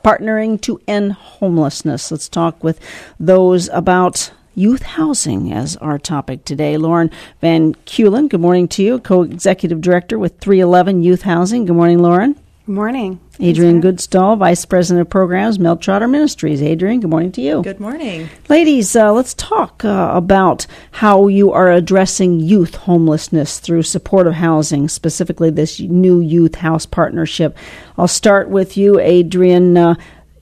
partnering to end homelessness. Let's talk with those about youth housing as our topic today. Lauren Van Keulen, good morning to you, co-executive director with 311 Youth Housing. Good morning, Lauren. Good morning. Adrienne Goodstall, Vice President of Programs, Mel Trotter Ministries. Adrienne, good morning to you. Good morning. Ladies, let's talk about how you are addressing youth homelessness through supportive housing, specifically this new youth house partnership. I'll start with you, Adrienne.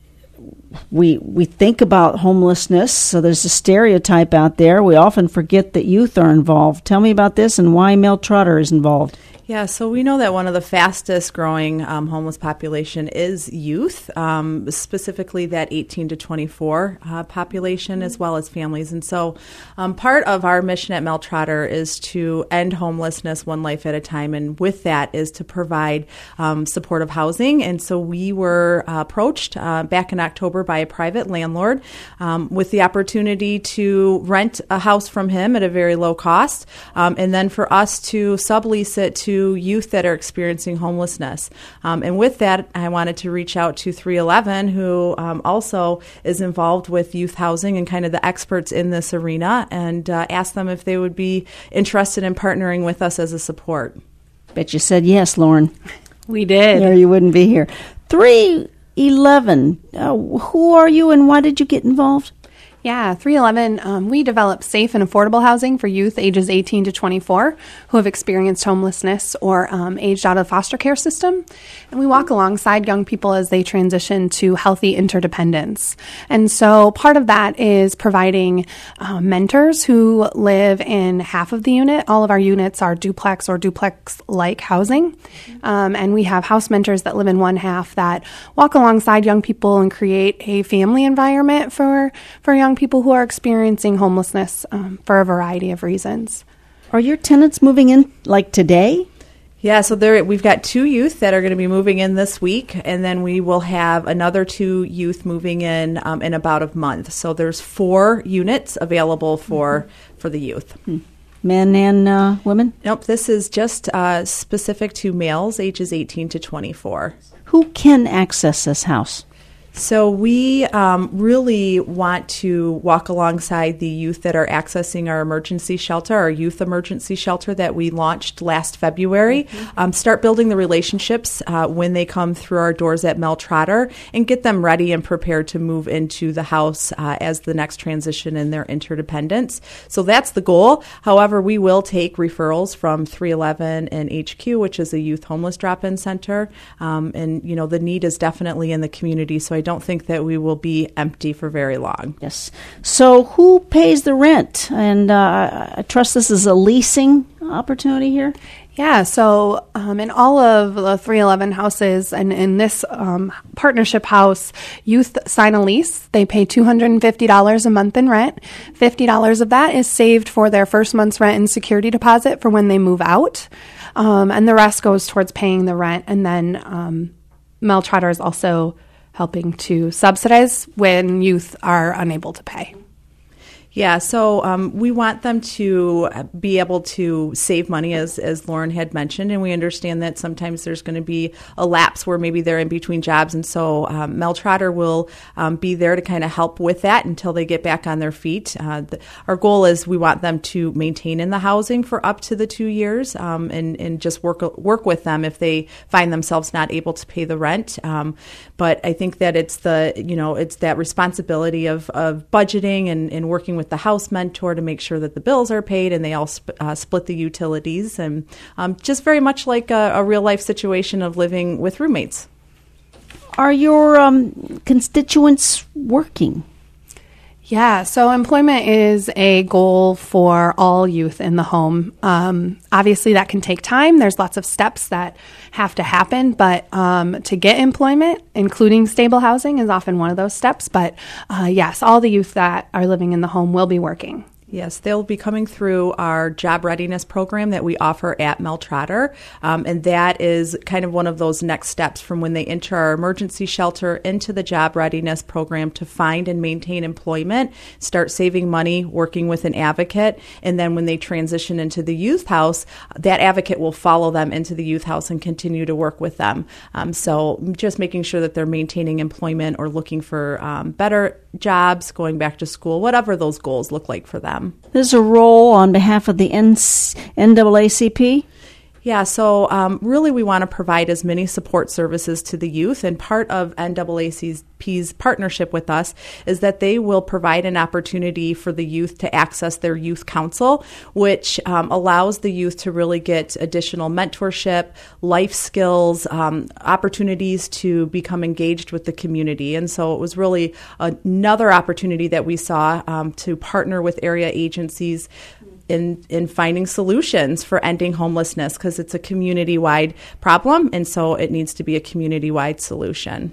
We think about homelessness, so there's a stereotype out there. We often forget that youth are involved. Tell me about this and why Mel Trotter is involved. Yeah, so we know that one of the fastest growing homeless population is youth, specifically that 18 to 24 population, as well as families. And so part of our mission at Mel Trotter is to end homelessness one life at a time. And with that is to provide supportive housing. And so we were approached back in October by a private landlord with the opportunity to rent a house from him at a very low cost, and then for us to sublease it to youth that are experiencing homelessness. And with that, I wanted to reach out to 311, who also is involved with youth housing and kind of the experts in this arena, and ask them if they would be interested in partnering with us as a support. Bet you said yes, Lauren. We did. Or you wouldn't be here. 311, who are you and why did you get involved? Yeah, 311, we develop safe and affordable housing for youth ages 18 to 24 who have experienced homelessness or aged out of the foster care system. And we walk alongside young people as they transition to healthy interdependence. And so part of that is providing mentors who live in half of the unit. All of our units are duplex or duplex-like housing. And we have house mentors that live in one half that walk alongside young people and create a family environment for young people who are experiencing homelessness for a variety of reasons. Are your tenants moving in like today? Yeah, so we've got 2 youth that are going to be moving in this week, and then we will have another 2 youth moving in about a month. So there's 4 units available for the youth. Men and women? Nope, this is just specific to males ages 18 to 24. Who can access this house? So we really want to walk alongside the youth that are accessing our emergency shelter, our youth emergency shelter that we launched last February. Start building the relationships when they come through our doors at Mel Trotter and get them ready and prepared to move into the house as the next transition in their interdependence. So that's the goal. However, we will take referrals from 311 and HQ, which is a youth homeless drop-in center. And, you know, the need is definitely in the community, so I don't think that we will be empty for very long. Yes. So who pays the rent? And I trust this is a leasing opportunity here? Yeah, so in all of the 311 houses and in this partnership house, youth sign a lease. They pay $250 a month in rent. $50 of that is saved for their first month's rent and security deposit for when they move out. And the rest goes towards paying the rent. And then Mel Trotter is also helping to subsidize when youth are unable to pay. Yeah, so we want them to be able to save money, as Lauren had mentioned, and we understand that sometimes there's going to be a lapse where maybe they're in between jobs, and so Mel Trotter will be there to kind of help with that until they get back on their feet. Our goal is we want them to maintain in the housing for up to the 2 years, and just work with them if they find themselves not able to pay the rent. But I think that it's that responsibility of budgeting and working with the house mentor to make sure that the bills are paid and they all split the utilities, and just very much like a real life situation of living with roommates. Are your constituents working? Yeah, so employment is a goal for all youth in the home. Obviously, that can take time. There's lots of steps that have to happen, but to get employment, including stable housing, is often one of those steps. But yes, all the youth that are living in the home will be working. Yes, they'll be coming through our job readiness program that we offer at Mel Trotter, and that is kind of one of those next steps from when they enter our emergency shelter into the job readiness program to find and maintain employment, start saving money, working with an advocate, and then when they transition into the youth house, that advocate will follow them into the youth house and continue to work with them. So just making sure that they're maintaining employment or looking for better jobs, going back to school, whatever those goals look like for them. There's a role on behalf of the NAACP? Yeah, so really we want to provide as many support services to the youth, and part of NAACP's partnership with us is that they will provide an opportunity for the youth to access their youth council, which allows the youth to really get additional mentorship, life skills, opportunities to become engaged with the community. And so it was really another opportunity that we saw to partner with area agencies in finding solutions for ending homelessness, because it's a community-wide problem, and so it needs to be a community-wide solution.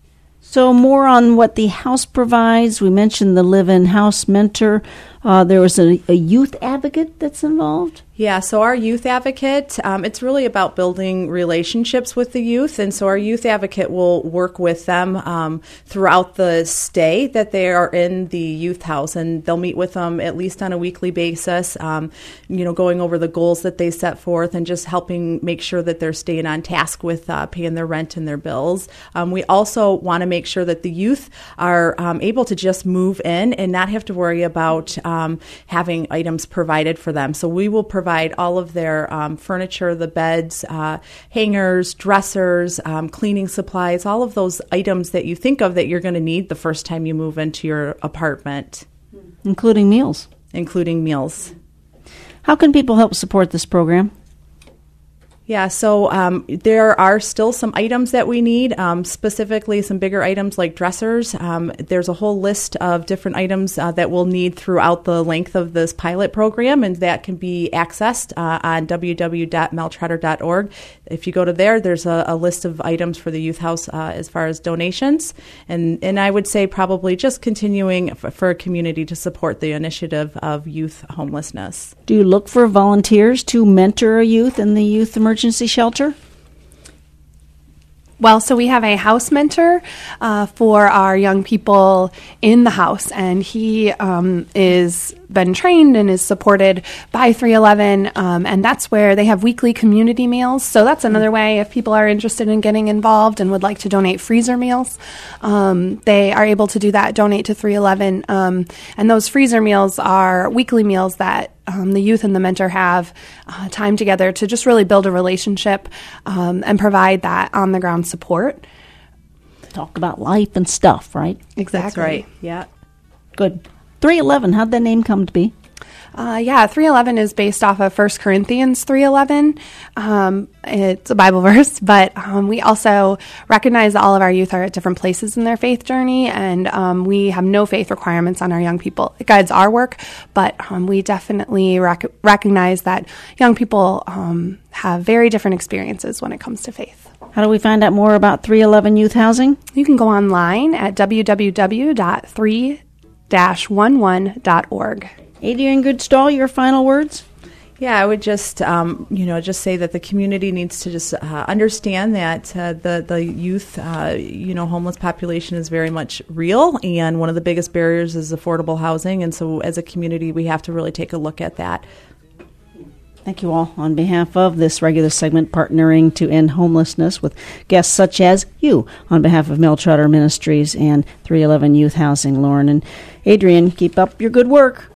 So more on what the house provides. We mentioned the live-in house mentor. There was a youth advocate that's involved? Yeah, so our youth advocate, it's really about building relationships with the youth, and so our youth advocate will work with them throughout the stay that they are in the youth house, and they'll meet with them at least on a weekly basis, going over the goals that they set forth and just helping make sure that they're staying on task with paying their rent and their bills. We also want to make sure that the youth are able to just move in and not have to worry about having items provided for them. So we will provide all of their furniture, the beds, hangers, dressers, cleaning supplies, all of those items that you think of that you're going to need the first time you move into your apartment. Including meals. Including meals. How can people help support this program? Yeah, so there are still some items that we need, specifically some bigger items like dressers. There's a whole list of different items that we'll need throughout the length of this pilot program, and that can be accessed on www.meltrotter.org. If you go to there, there's a list of items for the youth house as far as donations. And I would say probably just continuing for a community to support the initiative of youth homelessness. Do you look for volunteers to mentor a youth in the youth emergency shelter? Well, so we have a house mentor for our young people in the house, and he is been trained and is supported by 311, and that's where they have weekly community meals. So that's another way if people are interested in getting involved and would like to donate freezer meals. They are able to do that, donate to 311, and those freezer meals are weekly meals that the youth and the mentor have time together to just really build a relationship and provide that on-the-ground support. Talk about life and stuff, right? Exactly. That's right, yeah. Good. 311, how'd that name come to be? 311 is based off of 1 Corinthians 3:11. It's a Bible verse, but we also recognize that all of our youth are at different places in their faith journey, and we have no faith requirements on our young people. It guides our work, but we definitely recognize that young people have very different experiences when it comes to faith. How do we find out more about 311 Youth Housing? You can go online at www.3-11.org. Adrienne Goodstall, your final words? Yeah, I would just, just say that the community needs to just understand that the youth, homeless population is very much real, and one of the biggest barriers is affordable housing. And so, as a community, we have to really take a look at that. Thank you all. On behalf of this regular segment, partnering to end homelessness with guests such as you, on behalf of Mel Trotter Ministries and 311 Youth Housing, Lauren and Adrienne, keep up your good work.